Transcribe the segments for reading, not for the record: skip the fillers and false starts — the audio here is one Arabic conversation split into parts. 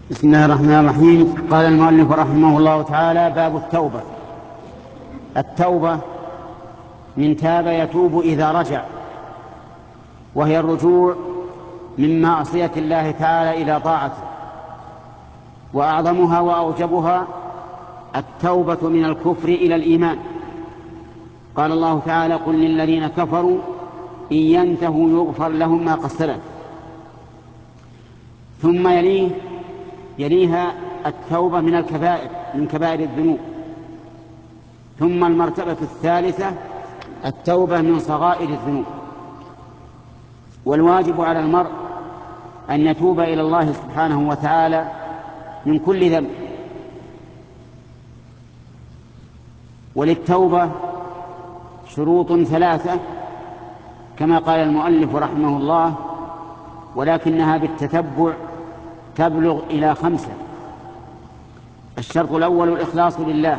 بسم الله الرحمن الرحيم. قال المؤلف رحمه الله تعالى: باب التوبة. التوبة من تاب يتوب إذا رجع، وهي الرجوع من معصية الله تعالى إلى طاعته، وأعظمها وأوجبها التوبة من الكفر إلى الإيمان. قال الله تعالى: قل للذين كفروا إن ينتهوا يغفر لهم ما قد سلف. ثم يليها التوبة من الكبائر، من كبائر الذنوب. ثم المرتبة الثالثة التوبة من صغائر الذنوب. والواجب على المرء أن يتوب إلى الله سبحانه وتعالى من كل ذنب. وللتوبة شروط ثلاثة كما قال المؤلف رحمه الله، ولكنها بالتتبع تبلغ إلى 5. الشرط الأول الإخلاص لله،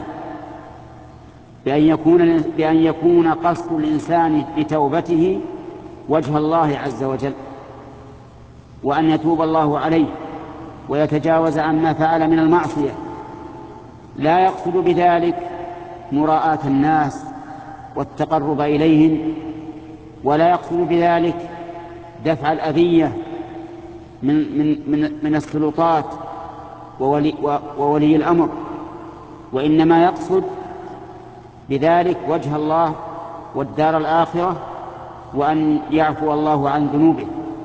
بأن يكون قصد الإنسان بتوبته وجه الله عز وجل، وأن يتوب الله عليه ويتجاوز عما فعل من المعصية، لا يقصد بذلك مراءة الناس والتقرب إليهم، ولا يقصد بذلك دفع الأذية من السلطات وولي الأمر، وإنما يقصد بذلك وجه الله والدار الآخرة، وأن يعفو الله عن ذنوبه.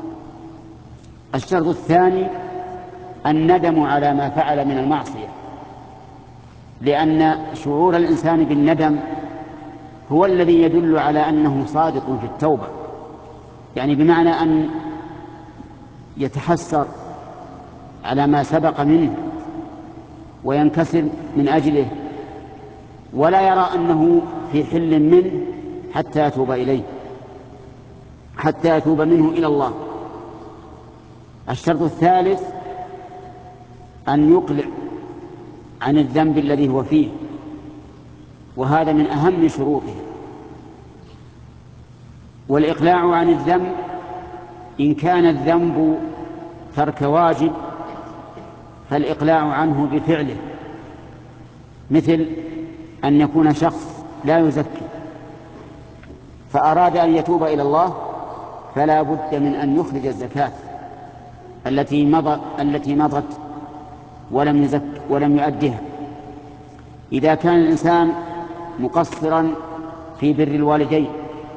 الشرط الثاني الندم على ما فعل من المعصية، لأن شعور الإنسان بالندم هو الذي يدل على أنه صادق في التوبة، يعني بمعنى أن يتحسر على ما سبق منه وينكسر من أجله، ولا يرى أنه في حل منه حتى يتوب إليه، حتى يتوب منه إلى الله. الشرط الثالث أن يقلع عن الذنب الذي هو فيه، وهذا من أهم شروطه. والإقلاع عن الذنب إن كان الذنب ترك واجب فالإقلاع عنه بفعله، مثل أن يكون شخص لا يزكي فأراد أن يتوب إلى الله، فلا بد من أن يخرج الزكاة التي مضت ولم يؤدها. إذا كان الإنسان مقصرا في بر الوالدين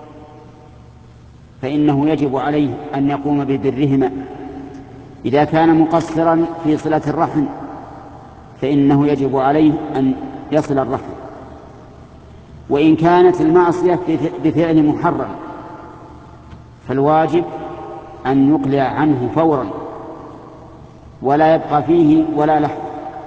فإنه يجب عليه أن يقوم ببرهما. إذا كان مقصرا في صلة الرحم فإنه يجب عليه أن يصل الرحم. وإن كانت المعصية بفعل محرم فالواجب أن يقلع عنه فورا ولا يبقى فيه ولا لحظة.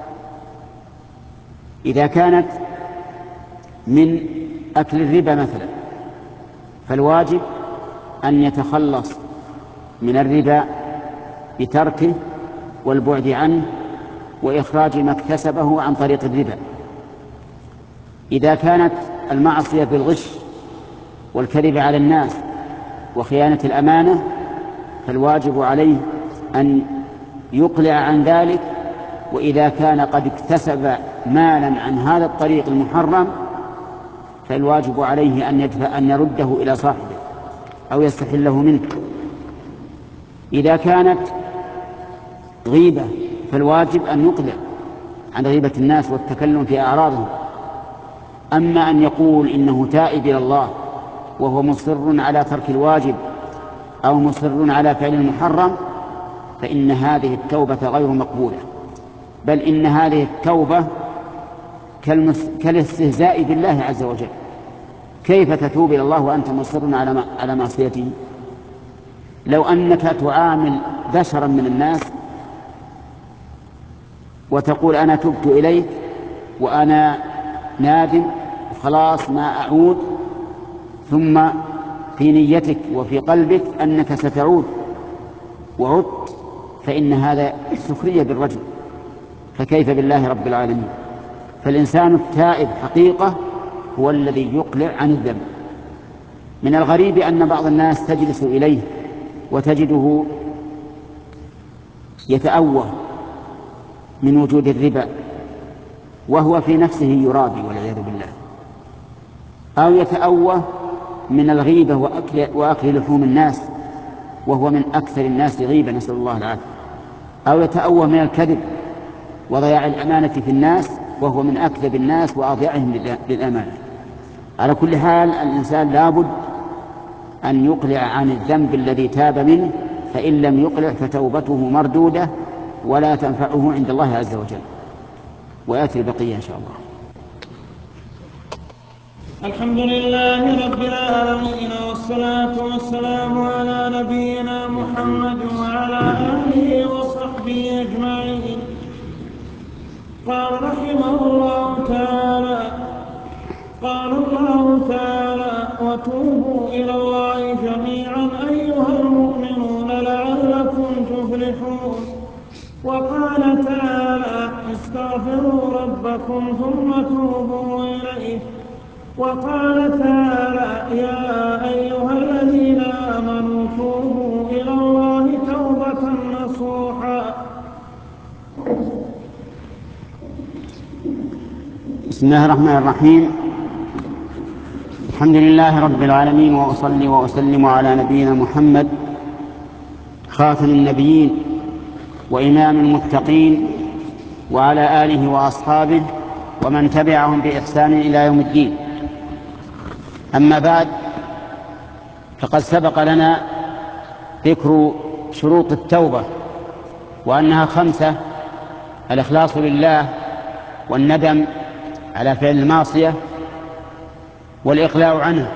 إذا كانت من أكل الربا مثلا فالواجب أن يتخلص من الربا بتركه والبعد عنه وإخراج ما اكتسبه عن طريق الربا. إذا كانت المعصية بالغش والكذب على الناس وخيانة الأمانة فالواجب عليه أن يقلع عن ذلك. وإذا كان قد اكتسب مالا عن هذا الطريق المحرم فالواجب عليه أن يرده إلى صاحبه أو يستحله منه. إذا كانت غيبة فالواجب أن يقلع عن غيبة الناس والتكلم في أعراضهم. أما أن يقول إنه تائب إلى الله وهو مصر على ترك الواجب أو مصر على فعل المحرم فإن هذه التوبة غير مقبولة، بل إن هذه التوبة كالاستهزاء بالله عز وجل. كيف تتوب إلى الله وأنت مصر على معصيته؟ لو أنك تعامل بشرا من الناس وتقول أنا تبت إليك وأنا نادم خلاص ما أعود، ثم في نيتك وفي قلبك أنك ستعود وعدت، فإن هذا سخرية بالرجل، فكيف بالله رب العالمين؟ فالإنسان التائب حقيقة هو الذي يقلع عن الذنب. من الغريب أن بعض الناس تجلس إليه وتجده يتأوه من وجود الربا وهو في نفسه يرابي والعياذ بالله، أو يتأوه من الغيبة وأكل لحوم الناس وهو من أكثر الناس غيبة، نسأل الله العافية، أو يتأوه من الكذب وضياع الأمانة في الناس وهو من أكذب الناس وأضيعهم للأمانة. على كل حال الإنسان لابد أن يقلع عن الذنب الذي تاب منه، فإن لم يقلع فتوبته مردودة ولا تنفعه عند الله عز وجل. ويأتي البقية إن شاء الله. الحمد لله رب العالمين، والصلاة والسلام على نبينا محمد وعلى آله وصحبه أجمعين. قال رحمه الله تعالى: قال الله تعالى: وتوبوا إلى الله جميعا أيها المؤمنون لعلكم تفلحون. وقال تعالى: استغفروا ربكم ثم توبوا إليه. وقال تعالى: يا أيها الذين آمنوا توبوا إلى الله توبة نصوحا. بسم الله الرحمن الرحيم. الحمد لله رب العالمين، وأصلي وأسلم على نبينا محمد خاتم النبيين وإمام المتقين، وعلى آله وأصحابه ومن تبعهم بإحسان إلى يوم الدين. أما بعد، فقد سبق لنا ذكر شروط التوبة وأنها 5: الإخلاص لله، والندم على فعل المعصية، والإقلاع عنها.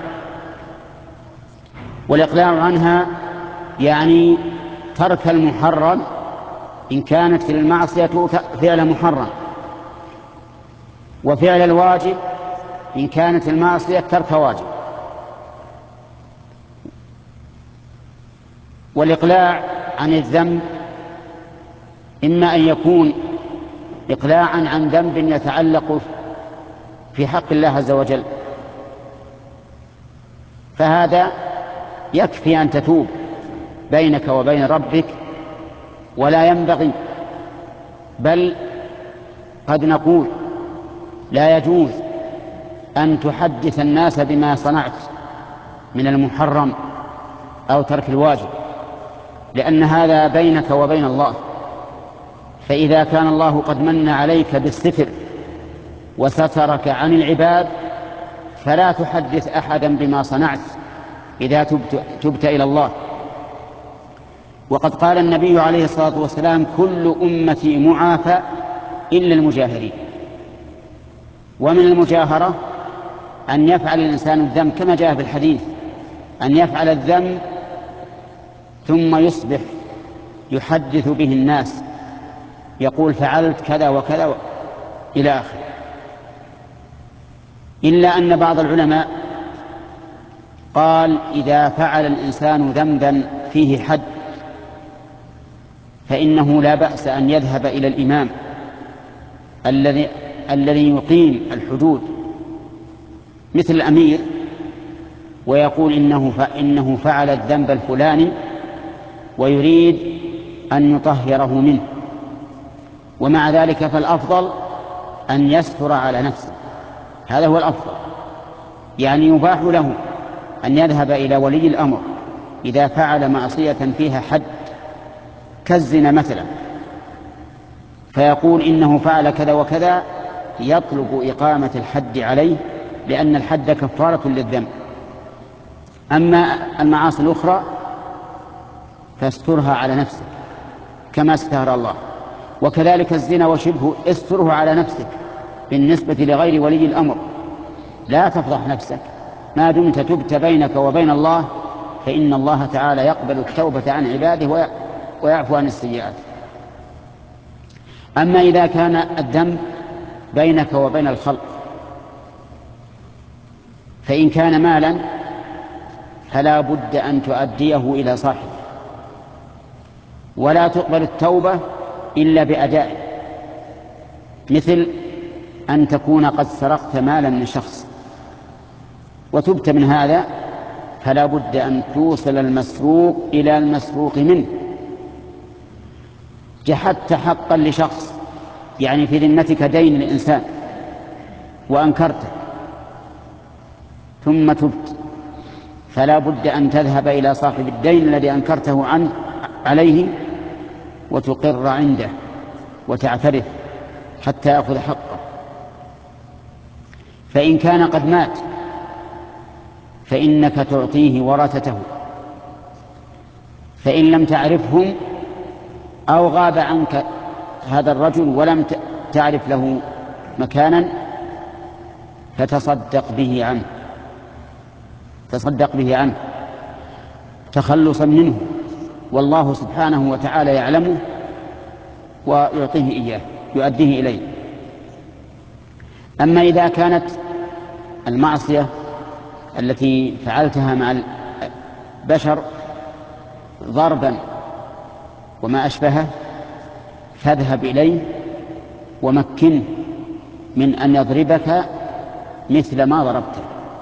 والإقلاع عنها يعني ترك المحرم إن كانت في المعصية فعل محرم، وفعل الواجب إن كانت المعصية ترك واجب. والإقلاع عن الذنب إما أن يكون إقلاعا عن ذنب يتعلق في حق الله عز وجل، فهذا يكفي أن تتوب بينك وبين ربك، ولا ينبغي، بل قد نقول لا يجوز أن تحدث الناس بما صنعت من المحرم أو ترك الواجب، لأن هذا بينك وبين الله. فإذا كان الله قد من عليك بالستر وسترك عن العباد، فلا تحدث أحدا بما صنعت إذا تبت إلى الله. وقد قال النبي عليه الصلاة والسلام: كل أمتي معافى إلا المجاهرين. ومن المجاهرة أن يفعل الإنسان الذنب كما جاء في الحديث، أن يفعل الذنب ثم يصبح يحدث به الناس، يقول فعلت كذا وكذا إلى آخره. إلا أن بعض العلماء قال: إذا فعل الإنسان ذنبا فيه حد فإنه لا بأس أن يذهب إلى الإمام الذي يقيم الحدود مثل الأمير، ويقول إنه فعل الذنب الفلاني ويريد أن يطهره منه. ومع ذلك فالأفضل أن يستر على نفسه، هذا هو الأفضل. يعني يباح له أن يذهب إلى ولي الأمر إذا فعل معصية فيها حد كالزنا مثلا، فيقول إنه فعل كذا وكذا، يطلب إقامة الحد عليه، لأن الحد كفارة للذنب. أما المعاصي الأخرى فاسترها على نفسك كما استر الله. وكذلك الزنا وشبهه استره على نفسك بالنسبة لغير ولي الأمر، لا تفضح نفسك ما دمت تبت بينك وبين الله، فإن الله تعالى يقبل التوبة عن عباده ويعفو عن السيئات. أما إذا كان الذنب بينك وبين الخلق، فإن كان مالا فلا بد أن تؤديه إلى صاحبه، ولا تقبل التوبة إلا بأدائه، مثل أن تكون قد سرقت مالا من شخص وتبت من هذا، فلا بد أن توصل المسروق إلى المسروق منه. جحدت حقا لشخص يعني في ذمتك دين الإنسان وأنكرته ثم تبت، فلا بد أن تذهب إلى صاحب الدين الذي أنكرته عليه وتقر عنده وتعترف حتى يأخذ حقه. فإن كان قد مات فإنك تعطيه ورثته، فإن لم تعرفهم أو غاب عنك هذا الرجل ولم تعرف له مكانا فتصدق به عنه، تصدق به عنه تخلصا منه، والله سبحانه وتعالى يعلمه ويعطيه إياه، يؤديه إليه. أما إذا كانت المعصية التي فعلتها مع البشر ضربا وما أشبهه فاذهب إليه ومكنه من أن يضربك مثل ما ضربته،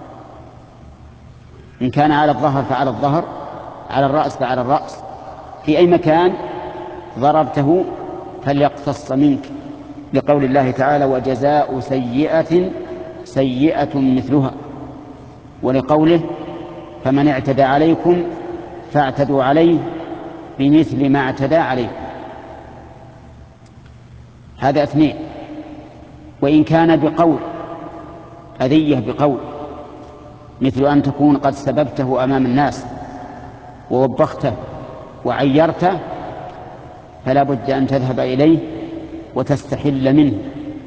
إن كان على الظهر فعلى الظهر، على الرأس فعلى الرأس، في أي مكان ضربته فليقتص منك، لقول الله تعالى وجزاء سيئة سيئة مثلها، ولقوله فمن اعتدى عليكم فاعتدوا عليه بمثل ما اعتدى عليكم. هذا اثنين. وإن كان بقول أذية بقول مثل أن تكون قد سببته أمام الناس ووبخته وعيرته فلا بد أن تذهب إليه وتستحل منه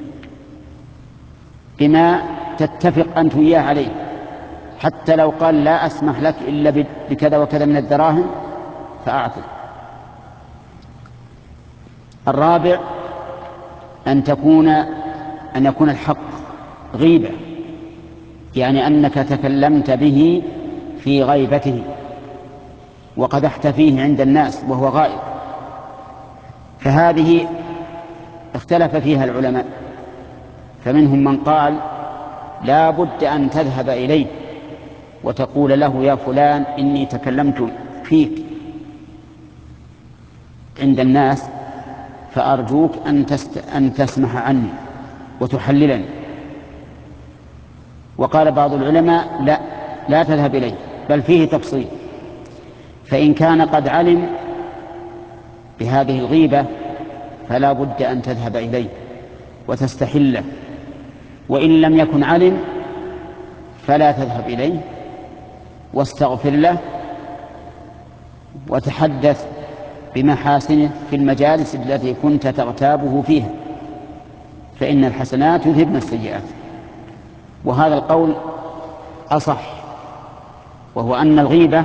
بما تتفق أنت وياه عليه، حتى لو قال لا أسمح لك إلا بكذا وكذا من الدراهم فأعطي. الرابع أن يكون الحق غيبة، يعني أنك تكلمت به في غيبته وقدحت فيه عند الناس وهو غائب، فهذه اختلف فيها العلماء، فمنهم من قال لا بد أن تذهب إليه وتقول له يا فلان إني تكلمت فيك عند الناس فأرجوك أن تسمح عني وتحللني. وقال بعض العلماء لا تذهب إليه، بل فيه تفصيل، فإن كان قد علم بهذه الغيبة فلا بد أن تذهب إليه وتستحله، وإن لم يكن علم فلا تذهب إليه واستغفر له وتحدث بمحاسنه في المجالس التي كنت تغتابه فيها، فإن الحسنات يذهبن السيئات. وهذا القول أصح، وهو أن الغيبة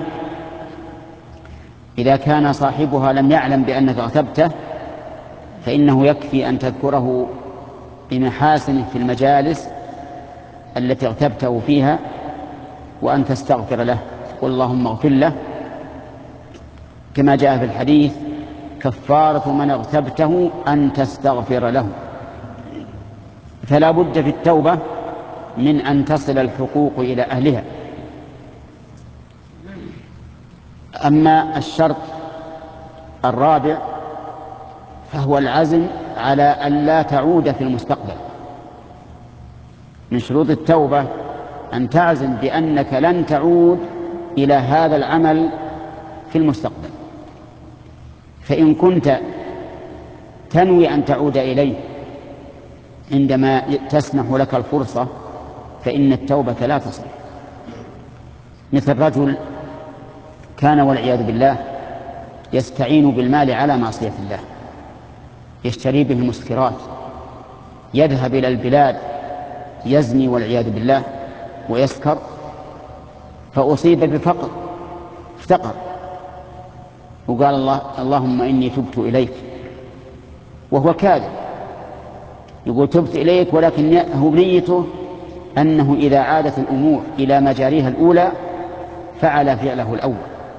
إذا كان صاحبها لم يعلم بأنك اغتبته فإنه يكفي أن تذكره بمحاسنه في المجالس التي اغتبته فيها وأن تستغفر له، قل اللهم اغفر له، كما جاء في الحديث كفارة من اغتبته أن تستغفر له. فلا بد في التوبة من أن تصل الحقوق إلى أهلها. أما الشرط الرابع فهو العزم على أن لا تعود في المستقبل. من شروط التوبة أن تعزم بأنك لن تعود إلى هذا العمل في المستقبل، فإن كنت تنوي أن تعود إليه عندما تسنح لك الفرصة فإن التوبة لا تصح. مثل رجل كان والعياذ بالله يستعين بالمال على معصية الله، يشتري به المسكرات، يذهب إلى البلاد يزني والعياذ بالله ويسكر، فأصيب بفقر، افتقر وقال اللهم إني تبت إليك، وهو كاذب، يقول تبت إليك، ولكن هو نيته أنه إذا عادت الأمور إلى مجاريها الأولى فعل فعله الأول،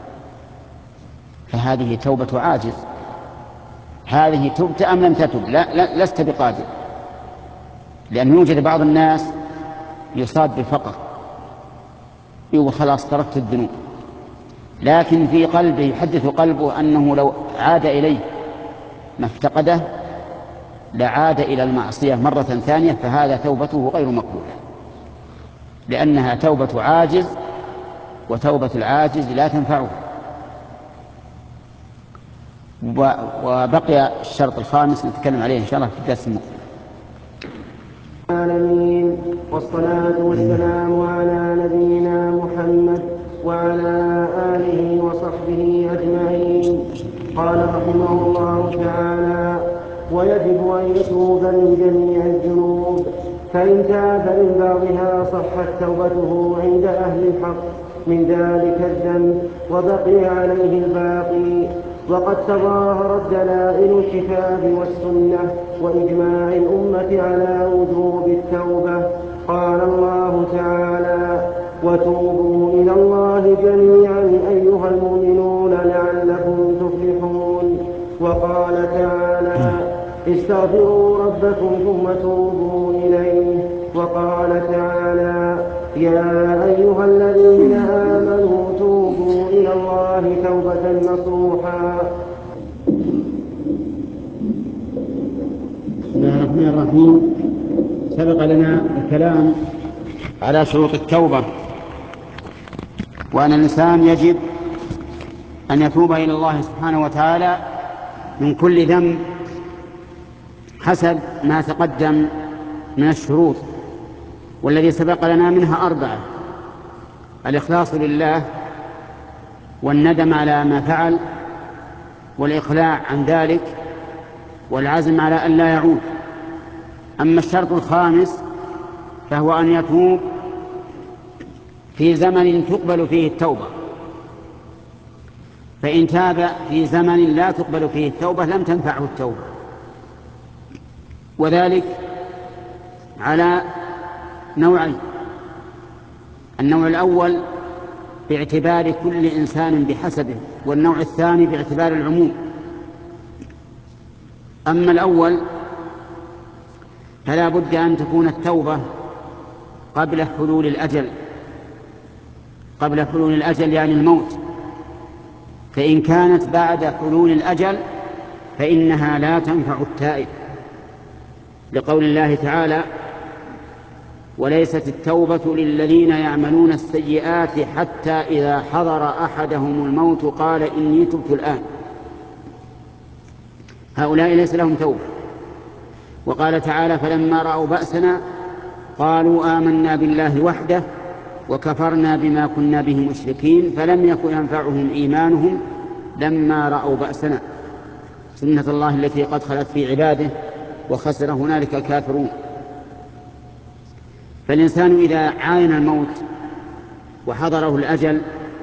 فهذه توبة عاجز. هذه تبت أم لم تتب؟ لا لست بقادر، لأن يوجد بعض الناس يصاب بفقر يقول خلاص تركت الذنوب، لكن في قلبه يحدث قلبه أنه لو عاد إليه ما افتقده لعاد إلى المعصية مرة ثانية، فهذا توبته غير مقبولة، لأنها توبة عاجز، وتوبة العاجز لا تنفعه. وبقي الشرط الخامس نتكلم عليه إن شاء الله في الدرس المقبل. العالمين، والصلاة والسلام على نبينا محمد وعلى آله وصحبه أجمعين. قال رحمه الله تعالى: ويجب أن يتوب من جميع الذنوب، فإن تاب من بعضها صحت توبته عند أهل الحق من ذلك الذنب وبقي عليه الباقي. وقد تظاهرت دلائل الكتاب والسنة وإجماع الأمة على وجوب التوبة. قال الله تعالى: وتوبوا إلى الله جميعا أيها المؤمنون لعلكم تفلحون. وقال تعالى: استغفروا ربكم ثم توبوا إليه. وقال تعالى: يا أيها الذين آمنوا توبوا إلى الله توبة نصوحا. بسم الله الرحمن الرحيم. سبق لنا الكلام على شروط التوبة، وأن الإنسان يجب أن يتوب إلى الله سبحانه وتعالى من كل ذنب حسب ما تقدم من الشروط، والذي سبق لنا منها 4: الإخلاص لله، والندم على ما فعل، والإقلاع عن ذلك، والعزم على أن لا يعود. أما الشرط الخامس فهو أن يتوب في زمن تقبل فيه التوبة، فإن تاب في زمن لا تقبل فيه التوبة لم تنفعه التوبة، وذلك على نوعين: النوع الأول باعتبار كل إنسان بحسبه، والنوع الثاني باعتبار العموم. أما الأول فلا بد أن تكون التوبة قبل حلول الأجل، قبل حلول الأجل يعني الموت، فإن كانت بعد حلول الأجل فإنها لا تنفع التائب، لقول الله تعالى: وليست التوبة للذين يعملون السيئات حتى إذا حضر أحدهم الموت قال إني تبت الآن. هؤلاء ليس لهم توبة. وقال تعالى: فلما رأوا بأسنا قالوا آمنا بالله وحده وكفرنا بما كنا به مشركين فلم يكن ينفعهم إيمانهم لما رأوا بأسنا، سنة الله التي قد خلت في عباده وخسر هنالك الكافرون. فالإنسان إذا عاين الموت وحضره الأجل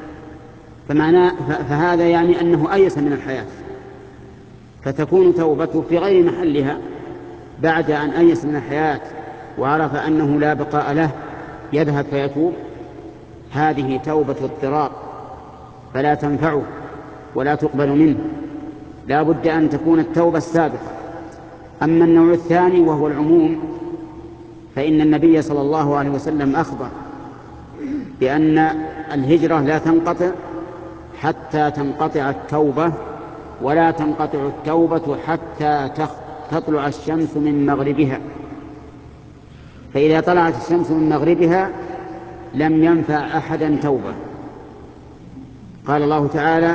فهذا يعني أنه أيس من الحياة، فتكون توبته في غير محلها. بعد أن أيس من الحياة وعرف أنه لا بقاء له يذهب فيتوب، هذه توبة اضطرار فلا تنفعه ولا تقبل منه، لا بد أن تكون التوبة السابقة. أما النوع الثاني وهو العموم، فإن النبي صلى الله عليه وسلم أخبر بأن الهجرة لا تنقطع حتى تنقطع التوبة، ولا تنقطع التوبة حتى تطلع الشمس من مغربها، فإذا طلعت الشمس من مغربها لم ينفع أحدا توبة. قال الله تعالى: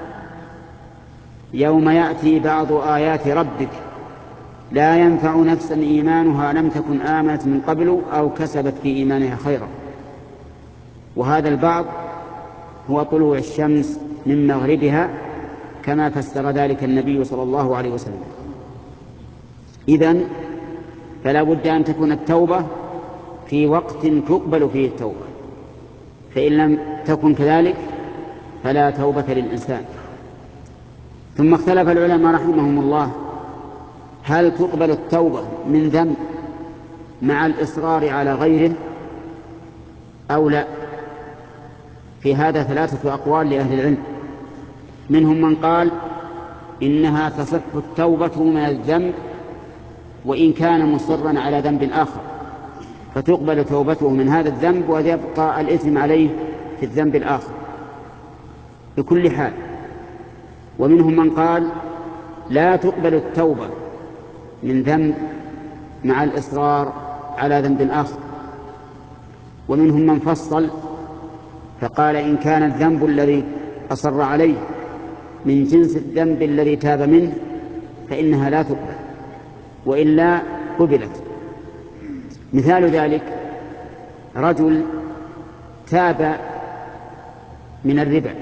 يوم يأتي بعض آيات ربك لا ينفع نفسا إيمانها لم تكن آمنت من قبل أو كسبت في إيمانها خيرا. وهذا البعض هو طلوع الشمس من مغربها كما فسر ذلك النبي صلى الله عليه وسلم. إذن فلا بد أن تكون التوبة في وقت تقبل فيه التوبة، فإن لم تكن كذلك فلا توبة للإنسان. ثم اختلف العلماء رحمهم الله هل تقبل التوبة من ذنب مع الإصرار على غيره أو لا. في هذا 3 أقوال لأهل العلم، منهم من قال إنها تصح التوبة من الذنب وإن كان مصرا على ذنب آخر، فتقبل توبته من هذا الذنب ويبقى الإثم عليه في الذنب الآخر بكل حال. ومنهم من قال لا تقبل التوبة من ذنب مع الإصرار على ذنب آخر. ومنهم من فصل فقال إن كان الذنب الذي أصر عليه من جنس الذنب الذي تاب منه فإنها لا تقبل، وإلا قبلت. مثال ذلك رجل تاب من الربا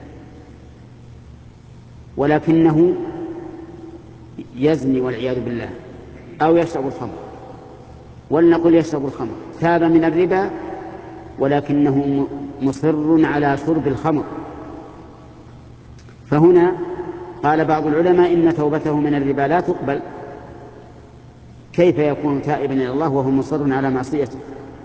ولكنه يزني والعياذ بالله أو يشرب الخمر، ولنقل يشرب الخمر، تاب من الربا ولكنه مصر على شرب الخمر، فهنا قال بعض العلماء إن توبته من الربا لا تقبل. كيف يكون تائبا إلى الله وهو مصر على معصيته؟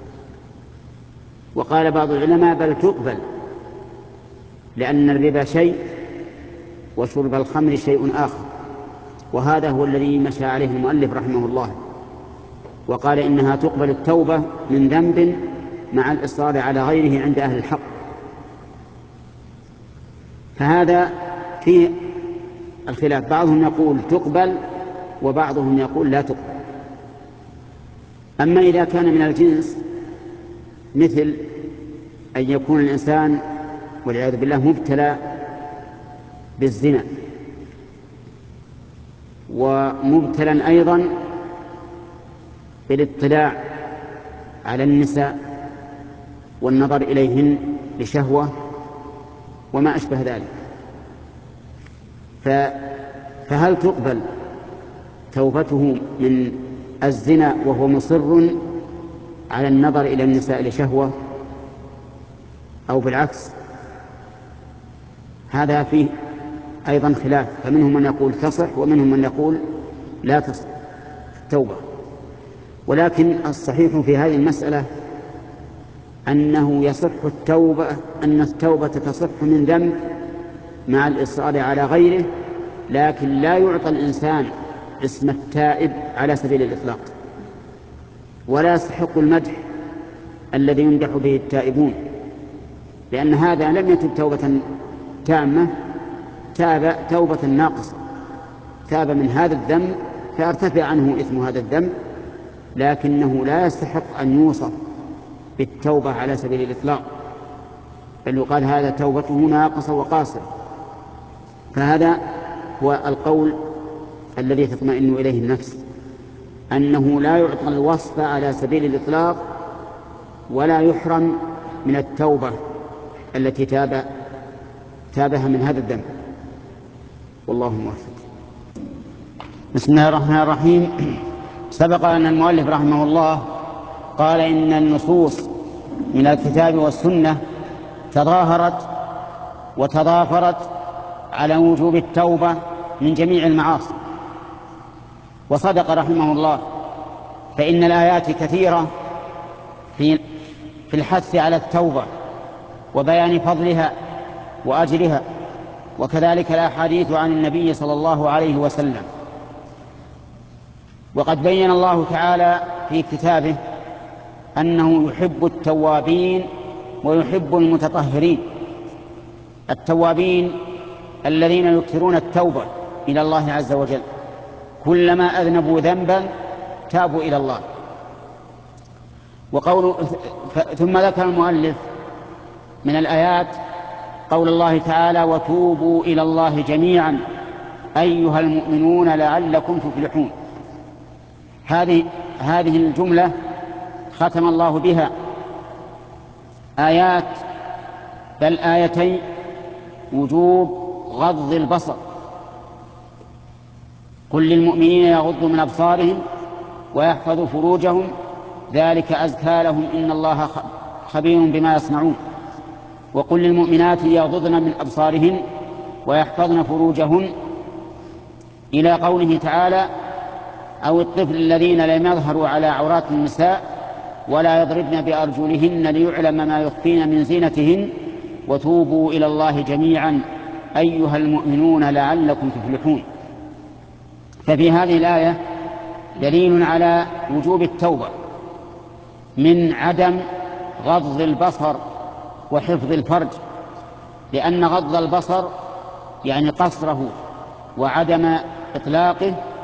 وقال بعض العلماء بل تقبل، لأن الربا شيء وشرب الخمر شيء آخر، وهذا هو الذي مشى عليه المؤلف رحمه الله، وقال إنها تقبل التوبة من ذنب مع الإصرار على غيره عند أهل الحق. فهذا فيه الخلاف، بعضهم يقول تقبل وبعضهم يقول لا تقبل. أما إذا كان من الجنس مثل أن يكون الإنسان والعياذ بالله مبتلى بالزنا ومبتلى أيضا بالاطلاع على النساء والنظر إليهن لشهوة وما أشبه ذلك، فهل تقبل توبته من الزنا وهو مصر على النظر إلى النساء لشهوة أو بالعكس؟ هذا فيه أيضا خلاف، فمنهم من يقول تصح ومنهم من يقول لا تصح التوبة. ولكن الصحيح في هذه المسألة أنه يصح التوبة، أن التوبة تصح من ذنب مع الإصرار على غيره، لكن لا يعطى الإنسان اسم التائب على سبيل الإطلاق، ولا يستحق المدح الذي يمدح به التائبون، لأن هذا لم يتب توبة تامة، تاب توبة ناقصة، تاب من هذا الذنب فيرتفع عنه إثم هذا الذنب، لكنه لا يستحق أن يوصف بالتوبة على سبيل الإطلاق، بل يقال هذا توبته ناقصة وقاصرة. فهذا هو القول الذي تطمئن إليه النفس، أنه لا يعطى الوصف على سبيل الإطلاق ولا يحرم من التوبة التي تابها من هذا الذنب. والله موفق. بسم الله الرحمن الرحيم. سبق أن المؤلف رحمه الله قال إن النصوص من الكتاب والسنة تظاهرت وتضافرت على وجوب التوبة من جميع المعاصي، وصدق رحمه الله، فإن الآيات كثيرة في الحث على التوبة وبيان فضلها وأجرها، وكذلك الأحاديث عن النبي صلى الله عليه وسلم. وقد بين الله تعالى في كتابه أنه يحب التوابين ويحب المتطهرين. التوابين الذين يكثرون التوبة إلى الله عز وجل، كلما أذنبوا ذنبا تابوا إلى الله. ثم ذكر المؤلف من الآيات قول الله تعالى وتوبوا إلى الله جميعا أيها المؤمنون لعلكم تفلحون. هذه الجملة ختم الله بها آيات، بل آيتين، وجوب غض البصر، قل للمؤمنين يغضوا من أبصارهم ويحفظوا فروجهم ذلك أزكى لهم إن الله خبير بما يصنعون، وقل للمؤمنات يغضضن من أبصارهن ويحفظن فروجهن، إلى قوله تعالى أو الطفل الذين لم يظهروا على عورات النساء ولا يضربن بأرجلهن ليعلم ما يخفين من زينتهن وتوبوا إلى الله جميعا أيها المؤمنون لعلكم تفلحون. ففي هذه الآية دليل على وجوب التوبة من عدم غض البصر وحفظ الفرج، لأن غض البصر يعني قصره وعدم إطلاقه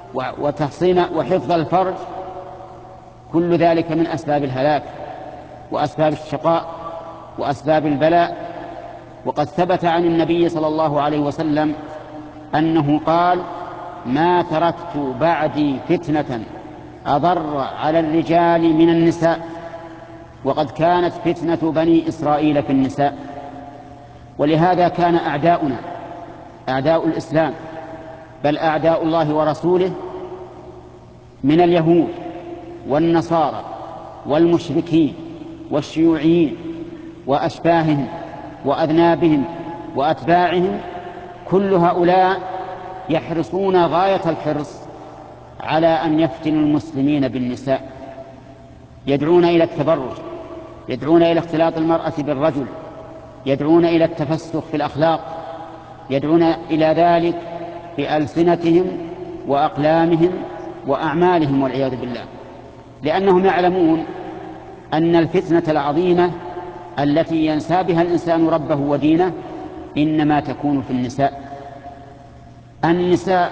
وتحصين وحفظ الفرج، كل ذلك من أسباب الهلاك وأسباب الشقاء وأسباب البلاء. وقد ثبت عن النبي صلى الله عليه وسلم أنه قال: ما تركت بعدي فتنة أضر على الرجال من النساء. وقد كانت فتنة بني إسرائيل في النساء. ولهذا كان أعداؤنا، أعداء الإسلام بل أعداء الله ورسوله من اليهود والنصارى والمشركين والشيوعيين وأشباههم وأذنابهم وأتباعهم، كل هؤلاء يحرصون غاية الحرص على أن يفتنوا المسلمين بالنساء، يدعون إلى التبرج، يدعون إلى اختلاط المرأة بالرجل، يدعون إلى التفسخ في الأخلاق، يدعون إلى ذلك بألسنتهم وأقلامهم وأعمالهم والعياذ بالله، لأنهم يعلمون أن الفتنة العظيمة التي ينسى بها الإنسان ربه ودينه إنما تكون في النساء. النساء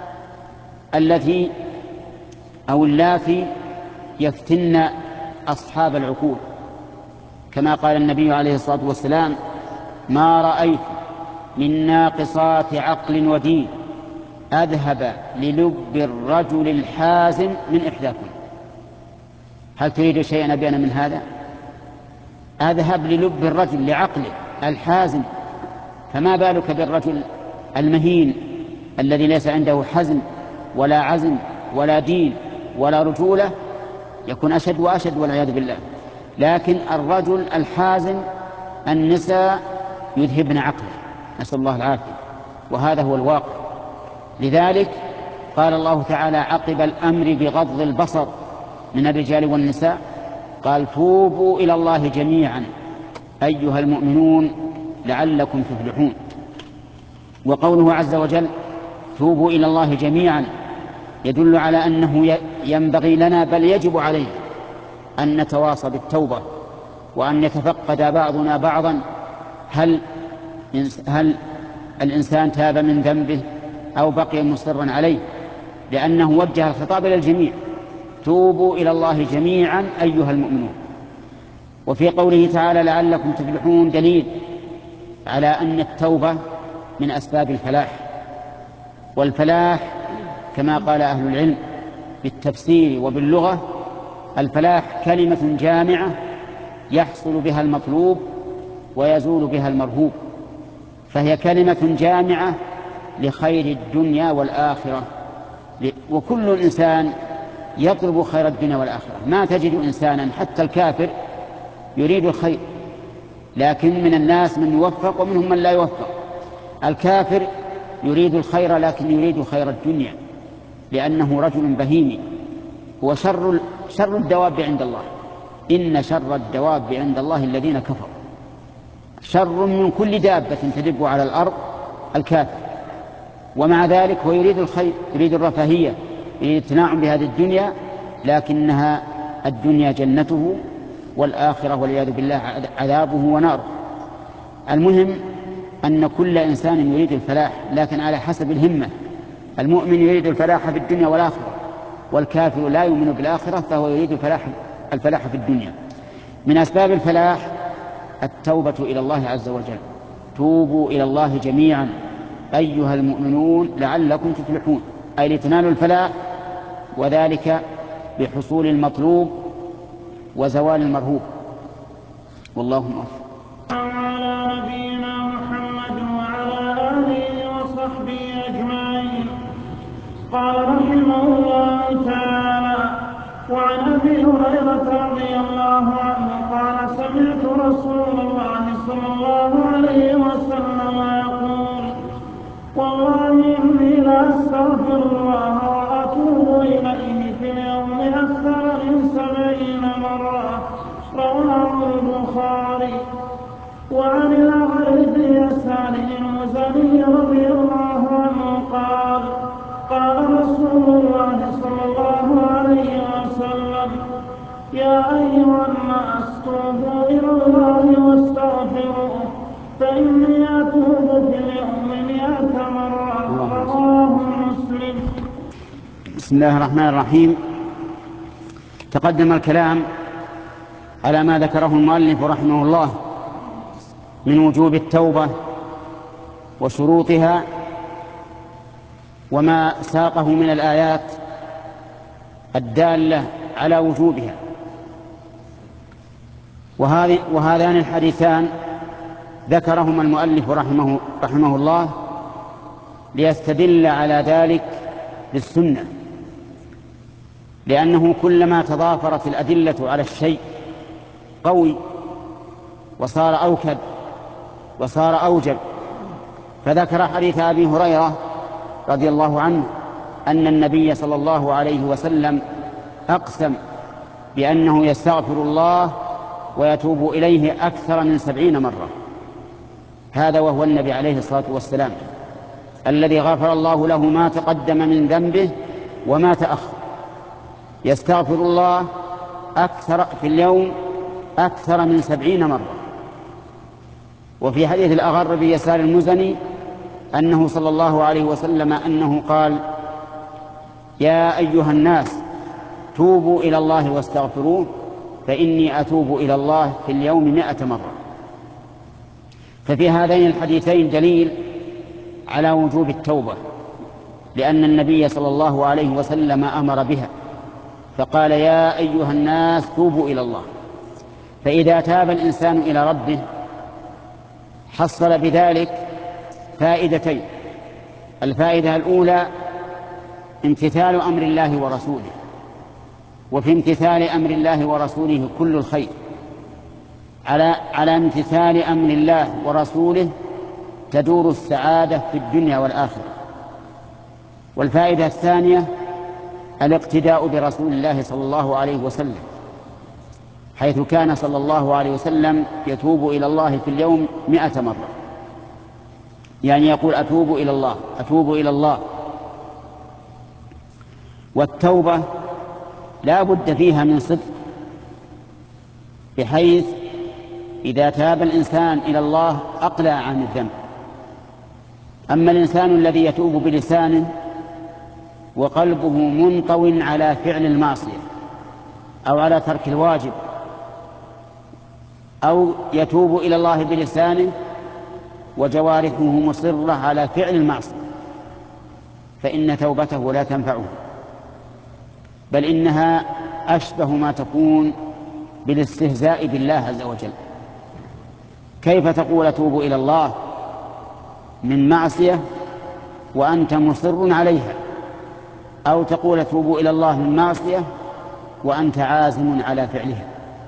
اللاتي يفتن أصحاب العقول، كما قال النبي عليه الصلاة والسلام: ما رأيت من ناقصات عقل ودين أذهب للب الرجل الحازم من إحداكم. هل تريد شيئا أبين من هذا؟ أذهب للب الرجل، لعقله الحازم، فما بالك بالرجل المهين الذي ليس عنده حزم ولا عزم ولا دين ولا رجولة، يكون أشد وأشد والعياذ بالله. لكن الرجل الحازم النساء يذهبن عقله، نسأل الله العافية، وهذا هو الواقع. لذلك قال الله تعالى عقب الأمر بغض البصر من الرجال والنساء، قال: توبوا إلى الله جميعا أيها المؤمنون لعلكم تفلحون. وقوله عز وجل: توبوا إلى الله جميعا، يدل على أنه ينبغي لنا بل يجب علينا أن نتواصى بالتوبة، وأن يتفقد بعضنا بعضا هل الإنسان تاب من ذنبه أو بقي مصرا عليه، لأنه وجه الخطاب إلى الجميع: توبوا إلى الله جميعا أيها المؤمنون. وفي قوله تعالى لعلكم تفلحون دليل على أن التوبة من أسباب الفلاح. والفلاح كما قال أهل العلم بالتفسير وباللغة: الفلاح كلمة جامعة يحصل بها المطلوب ويزول بها المرهوب، فهي كلمة جامعة لخير الدنيا والآخرة. وكل إنسان يطلب خير الدنيا والآخرة، ما تجد إنسانا حتى الكافر يريد الخير، لكن من الناس من يوفق ومنهم من لا يوفق. الكافر يريد الخير لكن يريد خير الدنيا، لأنه رجل بهيمي، هو شر الدواب عند الله. إن شر الدواب عند الله الذين كفروا. شر من كل دابة تدب على الأرض الكافر، ومع ذلك هو يريد الخير، يريد الرفاهية، يريد التناعم بهذه الدنيا، لكنها الدنيا جنته والآخرة والعياذ بالله عذابه وناره. المهم أن كل إنسان يريد الفلاح، لكن على حسب الهمة. المؤمن يريد الفلاح في الدنيا والآخرة، والكافر لا يؤمن بالآخرة فهو يريد الفلاح في الدنيا. من أسباب الفلاح التوبة إلى الله عز وجل: توبوا إلى الله جميعا أيها المؤمنون لعلكم تفلحون، أي لتنالوا الفلاح، وذلك بحصول المطلوب وزوال المرهوب. والله موفق. على نبينا محمد وعلى آله وصحبه أجمعين. قال رحمه الله تعالى: وعن أبي هريرة رضي الله عنه قال: سمعت رسول الله صلى الله عليه وسلم يقول: والله إني لأستغفر الله وأتوب إليه في اليوم أكثر من 70 مرة. رواه البخاري. وعن الأغر بن يسار المزني رضي الله عنه قال: قال رسول الله صلى الله عليه وسلم: يا أيها الناس توبوا إلى الله واستغفروه فإني أتوب في اليوم 100 مرة. رواه مسلم. بسم الله الرحمن الرحيم. تقدم الكلام على ما ذكره المؤلف رحمه الله من وجوب التوبة وشروطها وما ساقه من الآيات الدالة على وجوبها. وهذان الحديثان ذكرهما المؤلف رحمه الله ليستدل على ذلك بالسنة، لأنه كلما تضافرت الأدلة على الشيء قوي وصار أوكد وصار أوجب. فذكر حديث أبي هريرة رضي الله عنه أن النبي صلى الله عليه وسلم أقسم بأنه يستغفر الله ويتوب إليه أكثر من 70 مرة. هذا وهو النبي عليه الصلاة والسلام الذي غفر الله له ما تقدم من ذنبه وما تأخر، يستغفر الله أكثر في اليوم أكثر من 70 مرة. وفي حديث الأغر بيسار المزني أنه صلى الله عليه وسلم أنه قال: يا أيها الناس توبوا إلى الله واستغفروه فإني أتوب إلى الله في اليوم 100 مرة. ففي هذين الحديثين دليل على وجوب التوبة، لأن النبي صلى الله عليه وسلم أمر بها فقال: يا أيها الناس توبوا إلى الله. فإذا تاب الإنسان إلى ربه حصل بذلك فائدتين: الفائدة الأولى امتثال أمر الله ورسوله، وفي امتثال أمر الله ورسوله كل الخير. على امتثال أمر الله ورسوله تدور السعادة في الدنيا والآخرة. والفائدة الثانية الاقتداء برسول الله صلى الله عليه وسلم، حيث كان صلى الله عليه وسلم يتوب إلى الله في اليوم 100 مرة، يعني يقول: أتوب إلى الله، أتوب إلى الله. والتوبة لا بد فيها من صدق، بحيث إذا تاب الإنسان إلى الله أقلع عن الذنب. أما الإنسان الذي يتوب بلسانه وقلبه منطو على فعل المعصية أو على ترك الواجب، أو يتوب إلى الله بلسانه وجوارحه مصرة على فعل المعصية، فإن توبته لا تنفعه، بل إنها أشبه ما تكون بالاستهزاء بالله عز وجل. كيف تقول أتوب إلى الله من معصية وأنت مصر عليها، أو تقول أتوب إلى الله من معصية وأنت عازم على فعلها؟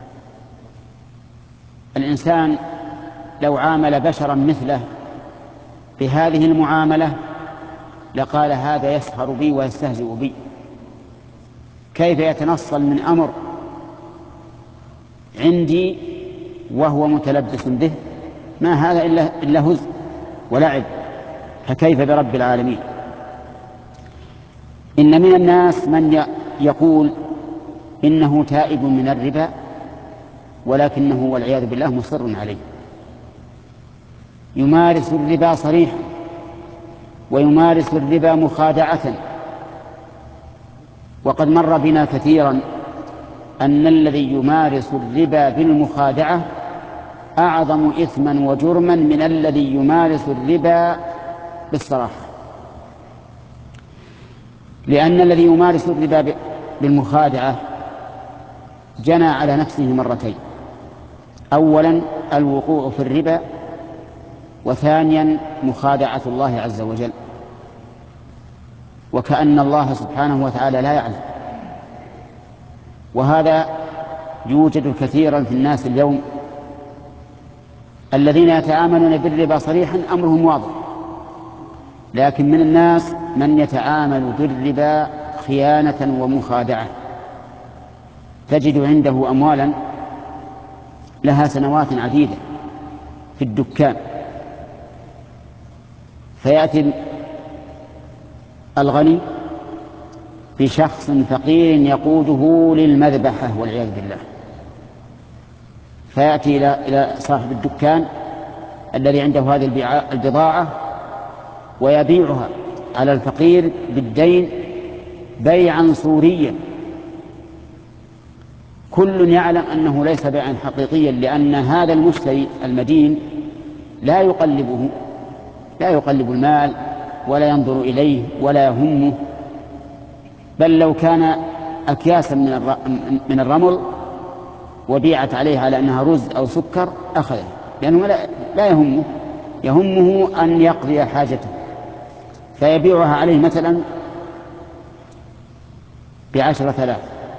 الإنسان لو عامل بشرا مثله بهذه المعاملة لقال: هذا يسخر بي ويستهزئ بي. كيف يتنصل من أمر عندي وهو متلبس به؟ ما هذا إلا هزء ولعب، فكيف برب العالمين؟ إن من الناس من يقول إنه تائب من الربا، ولكنه والعياذ بالله مصر عليه، يمارس الربا صريحا ويمارس الربا مخادعة. وقد مر بنا كثيرا أن الذي يمارس الربا بالمخادعة أعظم إثما وجرما من الذي يمارس الربا بالصراحة، لأن الذي يمارس الربا بالمخادعة جنى على نفسه مرتين: أولا الوقوع في الربا، وثانيا مخادعة الله عز وجل، وكأن الله سبحانه وتعالى لا يعلم. وهذا يوجد كثيرا في الناس اليوم، الذين يتعاملون بالربا صريحا أمرهم واضح، لكن من الناس من يتعامل بالربا خيانة ومخادعة. تجد عنده أموالا لها سنوات عديدة في الدكان، فيأتي الغني بشخص فقير يقوده للمذبحة والعياذ بالله، فيأتي إلى صاحب الدكان الذي عنده هذه البضاعة ويبيعها على الفقير بالدين بيعا صوريا. كل يعلم أنه ليس بيعا حقيقيا، لأن هذا المشتري المدين لا يقلب المال ولا ينظر إليه ولا يهمه، بل لو كان أكياسا من الرمل وبيعت عليه على أنها رز أو سكر أخذه، لأنه لا يهمه أن يقضي حاجته، فيبيعها عليه مثلا ب10,000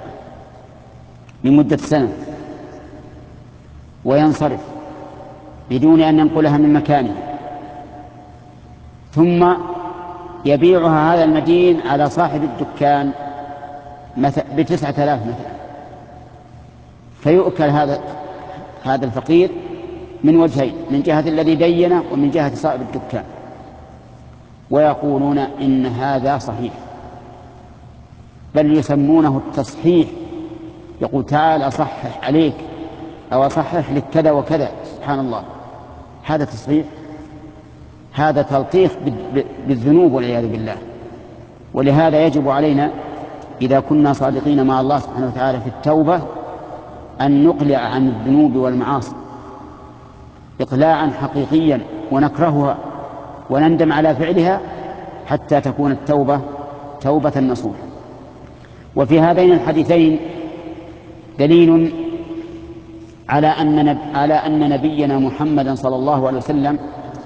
لمدة سنة وينصرف بدون أن ينقلها من مكانه، ثم يبيعها هذا المدين على صاحب الدكان ب9,000 مثلا، فيؤكل هذا الفقير من وجهين، من جهة الذي دينه ومن جهة صاحب الدكان، ويقولون إن هذا صحيح، بل يسمونه التصحيح. يقول تعال أصحح عليك أو أصحح لك كذا وكذا. سبحان الله، هذا تصحيح، هذا تلطيخ بالذنوب والعياذ بالله. ولهذا يجب علينا إذا كنا صادقين مع الله سبحانه وتعالى في التوبة أن نقلع عن الذنوب والمعاصي إقلاعا حقيقيا ونكرهها ونندم على فعلها حتى تكون التوبة توبة نصوحا. وفي هذين الحديثين دليل على أن نبينا محمدا صلى الله عليه وسلم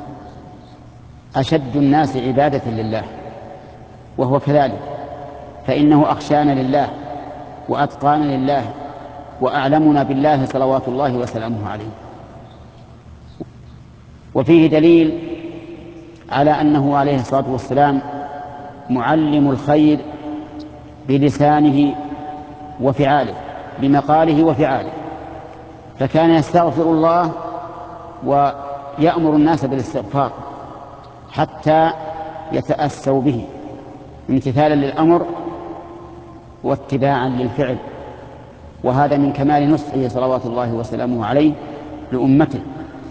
أشد الناس عبادة لله، وهو كذلك، فإنه أخشانا لله وأتقانا لله وأعلمنا بالله صلوات الله وسلامه عليه. وفيه دليل على أنه عليه الصلاة والسلام معلم الخير بلسانه وفعاله، بمقاله وفعاله، فكان يستغفر الله ويأمر الناس بالاستغفار حتى يتأسوا به امتثالا للأمر واتباعا للفعل، وهذا من كمال نصحه صلوات الله وسلامه عليه لأمته.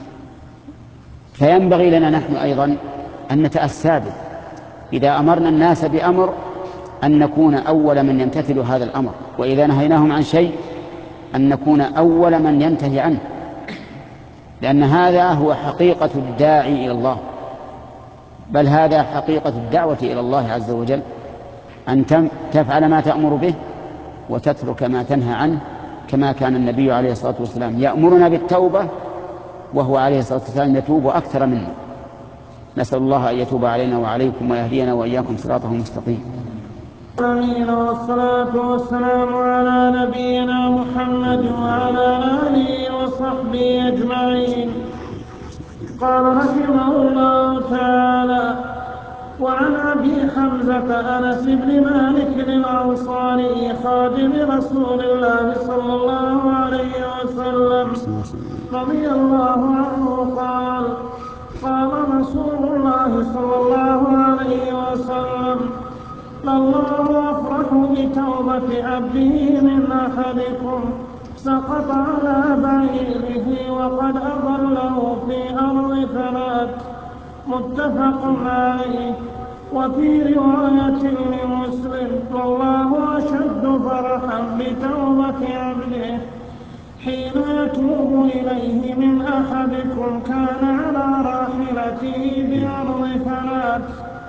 فينبغي لنا نحن أيضا أن نتأسى به إذا أمرنا الناس بأمر، أن نكون أول من يمتثل هذا الأمر، وإذا نهيناهم عن شيء أن نكون أول من ينتهي عنه، لأن هذا هو حقيقة الداعي إلى الله، بل هذا حقيقة الدعوة إلى الله عز وجل، أن تفعل ما تأمر به وتترك ما تنهى عنه، كما كان النبي عليه الصلاة والسلام يأمرنا بالتوبة وهو عليه الصلاة والسلام يتوب أكثر منا. نسأل الله أن يتوب علينا وعليكم ويهدينا وإياكم صراطه المستقيم. آمين. والصلاة والسلام على نبينا محمد وعلى آله وصحبه أجمعين. قال رحمه الله تعالى: وعن أبي حمزة أنس بن مالك الأنصاري خادم رسول الله صلى الله عليه وسلم رضي الله عنه قال: قال رسول الله صلى الله عليه وسلم: لله أفرح بتوبة عبده من أحدكم سقط على بعيره وقد أضله في أرض 3. متفق عليه. وفي رواية لمسلم: والله أشد فرحا بتوبة عبده حين يتوب إليه من أحدكم كان على راحلته بأرض 3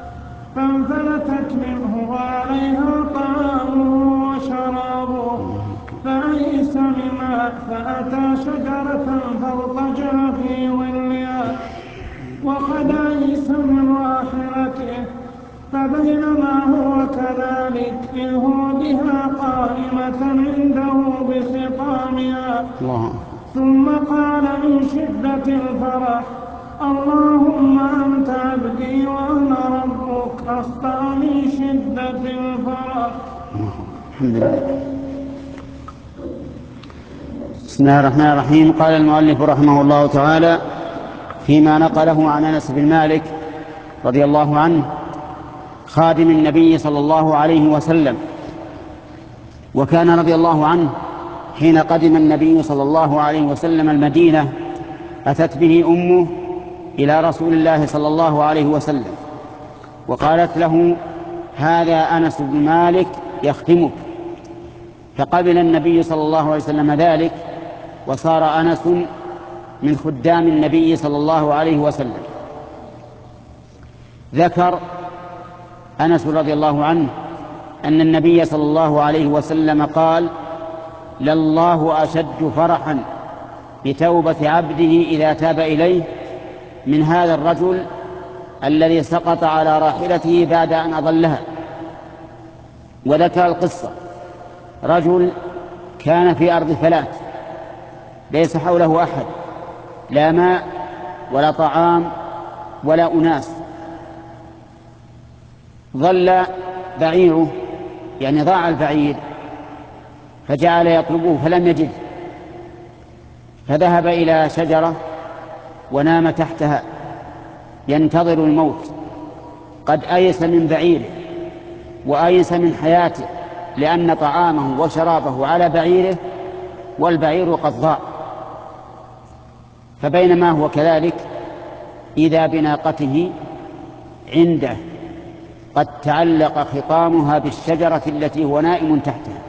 فانفلتت منه وعليها طعامه وشرابه فأيس منها فأتى شجرة فاضطجع في ظلها وقد أيس من راحلته، فبينما هو كذلك إذ هو بها قائمة عنده بخطامها، ثم قال من شدة الفرح: اللهم أنت عبدي وأنا ربك، أخطأ من شدة الفرح. الحمد لله. بسم الله الرحمن الرحيم. قال المؤلف رحمه الله تعالى فيما نقله عن أنس بن مالك رضي الله عنه خادم النبي صلى الله عليه وسلم. وكان رضي الله عنه حين قدم النبي صلى الله عليه وسلم المدينة أتت به أمه إلى رسول الله صلى الله عليه وسلم وقالت له: هذا أنس بن مالك يخدمك. فقبل النبي صلى الله عليه وسلم ذلك، وصار أنس من خدام النبي صلى الله عليه وسلم. ذكر أنس رضي الله عنه أن النبي صلى الله عليه وسلم قال: لله أشد فرحا بتوبة عبده إذا تاب إليه من هذا الرجل الذي سقط على راحلته بعد أن أضلها. وذكر القصة: رجل كان في أرض فلات ليس حوله أحد، لا ماء ولا طعام ولا أناس، ضل بعيره، يعني ضاع البعير، فجعل يطلبه فلم يجد، فذهب إلى شجرة ونام تحتها ينتظر الموت. قد أيس من بعيره وأيس من حياته، لأن طعامه وشرابه على بعيره والبعير قد ضاع. فبينما هو كذلك إذا بناقته عنده قد تعلق خطامها بالشجرة التي هو نائم تحتها.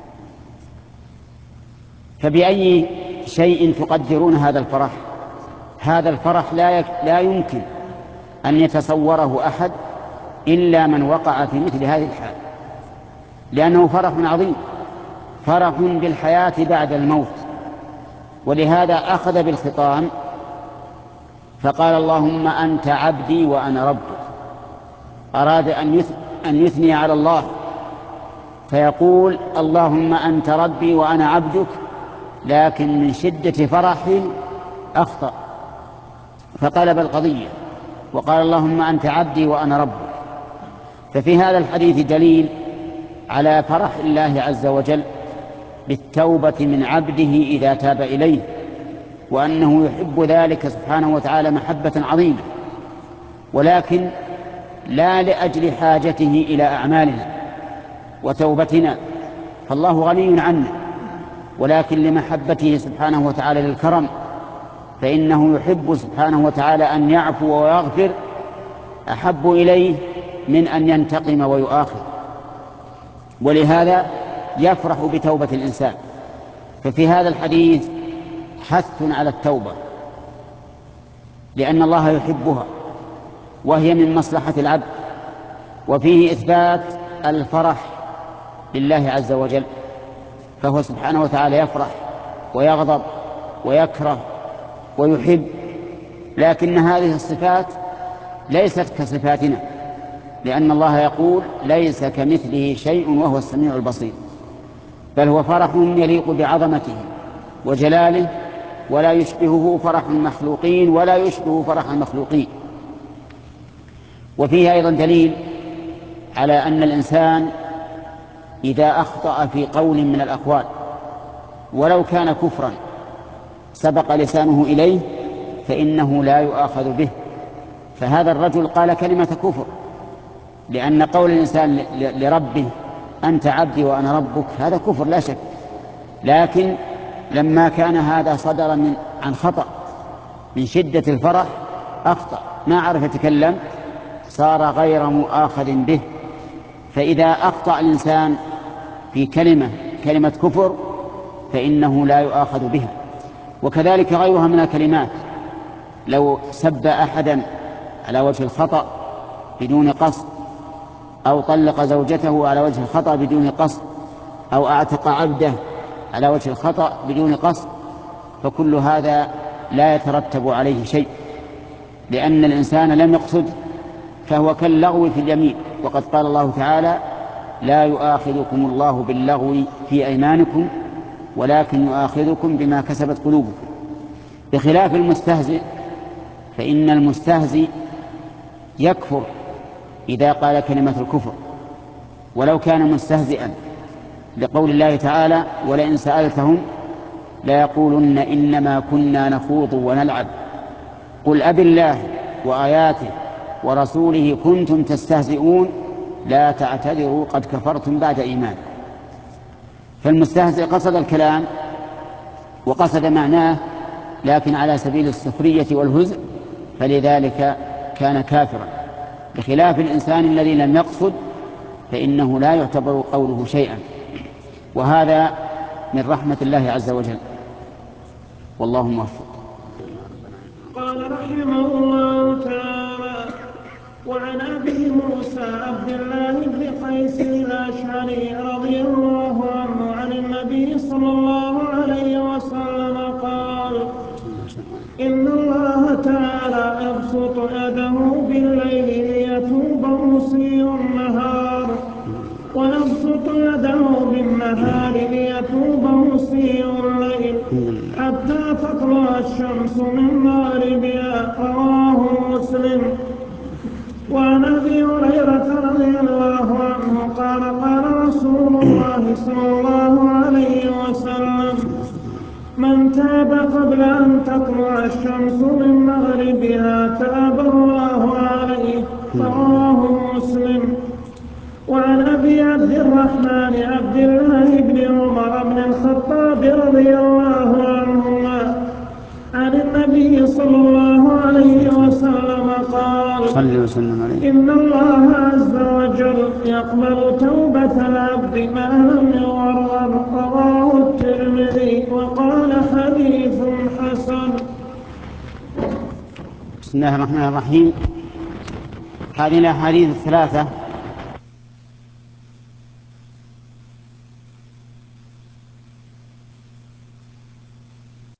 فبأي شيء تقدرون هذا الفرح؟ هذا الفرح لا يمكن أن يتصوره أحد إلا من وقع في مثل هذه الحال، لأنه فرح عظيم، فرح بالحياة بعد الموت. ولهذا أخذ بالخطام فقال: اللهم أنت عبدي وأنا ربك. أراد أن يثني على الله فيقول: اللهم أنت ربي وأنا عبدك، لكن من شدة فرحه أخطأ فقلب القضية وقال: اللهم أنت عبدي وأنا ربك. ففي هذا الحديث دليل على فرح الله عز وجل بالتوبة من عبده إذا تاب إليه، وأنه يحب ذلك سبحانه وتعالى محبة عظيمة، ولكن لا لأجل حاجته إلى أعمالنا وتوبتنا، فالله غني عنا، ولكن لمحبته سبحانه وتعالى للكرم، فإنه يحب سبحانه وتعالى أن يعفو ويغفر أحب إليه من أن ينتقم ويؤاخذ. ولهذا يفرح بتوبة الإنسان. ففي هذا الحديث حث على التوبة، لأن الله يحبها وهي من مصلحة العبد، وفيه إثبات الفرح لله عز وجل، فهو سبحانه وتعالى يفرح ويغضب ويكره ويحب، لكن هذه الصفات ليست كصفاتنا، لأن الله يقول: ليس كمثله شيء وهو السميع البصير. بل هو فرح يليق بعظمته وجلاله، ولا يشبهه فرح المخلوقين ولا يشبه فرح المخلوقين. وفيه أيضا دليل على أن الإنسان إذا أخطأ في قول من الأقوال ولو كان كفرا سبق لسانه إليه فإنه لا يؤاخذ به. فهذا الرجل قال كلمة كفر، لأن قول الإنسان لربه أنت عبدي وأنا ربك هذا كفر لا شك، لكن لما كان هذا صدر عن خطأ من شدة الفرح أخطأ ما عرف يتكلم صار غير مؤاخذ به. فإذا أخطأ الإنسان في كلمة كفر فإنه لا يؤاخذ بها. وكذلك غيرها من الكلمات، لو سب أحدا على وجه الخطأ بدون قصد، أو طلق زوجته على وجه الخطأ بدون قصد، أو أعتق عبده على وجه الخطأ بدون قصد، فكل هذا لا يترتب عليه شيء، لأن الإنسان لم يقصد، فهو كاللغو في اليمين. وقد قال الله تعالى: لا يؤاخذكم الله باللغو في أيمانكم ولكن يؤاخذكم بما كسبت قلوبكم. بخلاف المستهزئ، فإن المستهزئ يكفر إذا قال كلمة الكفر ولو كان مستهزئا، لقول الله تعالى: ولئن سألتهم ليقولن إنما كنا نخوض ونلعب قل أب الله وآياته ورسوله كنتم تستهزئون لا تعتذروا قد كفرتم بعد إيمان. فالمستهزئ قصد الكلام وقصد معناه، لكن على سبيل السخرية والهزء، فلذلك كان كافرا، بخلاف الإنسان الذي لم يقصد فإنه لا يعتبر قوله شيئا، وهذا من رحمة الله عز وجل، والله موفق. قال رحمه الله تعالى: وعن أبي موسى عبد الله بن قيس الأشعري رضي الله عنه عن النبي صلى الله عليه وسلم قال: إن الله تعالى يبسط يده بالليل ليتوب مسيء النهار، ويبسط يده بالنهار ليتوب مسيء الليل، حتى تطلع الشمس من مغربها. رواه مسلم. وعن أبي هريرة رضي الله عنه قال: قال رسول الله صلى الله عليه وسلم: من تاب قبل أن تطلع الشمس من مغربها تاب الله عليه. رواه مسلم. وعن أبي عبد الرحمن عبد الله بن عمر بن الخطاب رضي الله عنهما عن النبي صلى الله عليه وسلم قال: إن الله عز وجل يقبل توبة العبد ما لم يغرر. رواه الترمذي وقال: حديث حسن. بسم الله الرحمن الرحيم. هذه الأحاديث الثلاثة